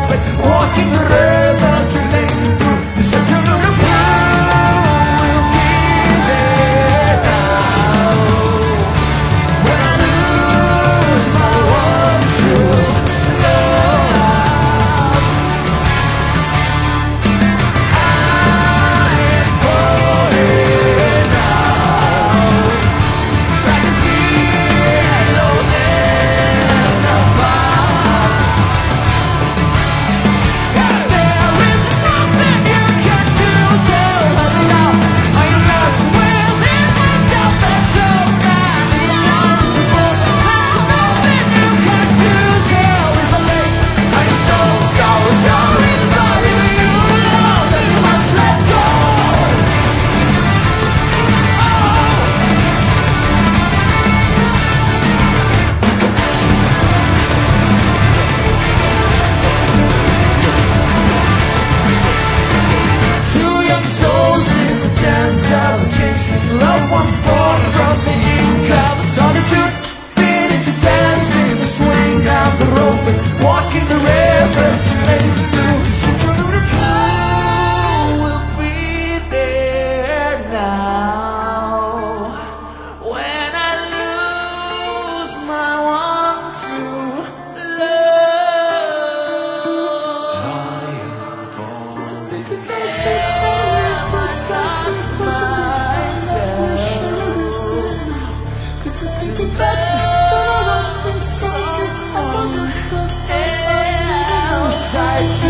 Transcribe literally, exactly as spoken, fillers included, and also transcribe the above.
open, walking the river to make it through. The center of the ground will be there now. When I lose my one true love, I am falling now. That is me alone and apart. There is nothing you can do to help me now. I am lost within myself and so mad. There's nothing you can do to ease my pain. I am so, so sorry for leaving you alone, that you must let go. Two young souls in the dance of a change. Loved ones born from the ink of the solitude, beating to dance in the swing of the rope and walking the river to make it through. So true, the cloud will be there now. When I lose my one true love, I